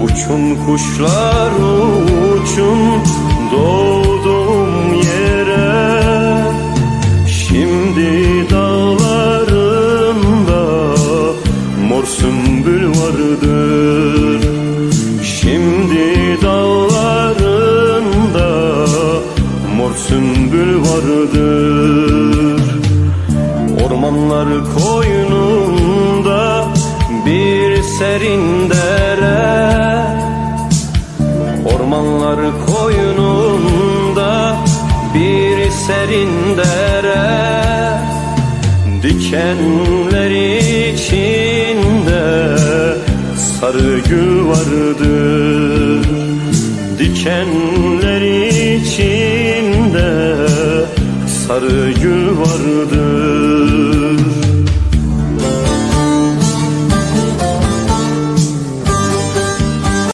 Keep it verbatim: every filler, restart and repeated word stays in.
Uçun kuşlar uçun doğduğum yere. Şimdi dağlarında mor sümbül vardır. Şimdi dağlarında mor sümbül vardır. Ormanlar koynunda bir serin dere. Ormanlar koynunda bir serin dere. Dikenler içinde sarı gül vardır. Dikenler içinde sarı gül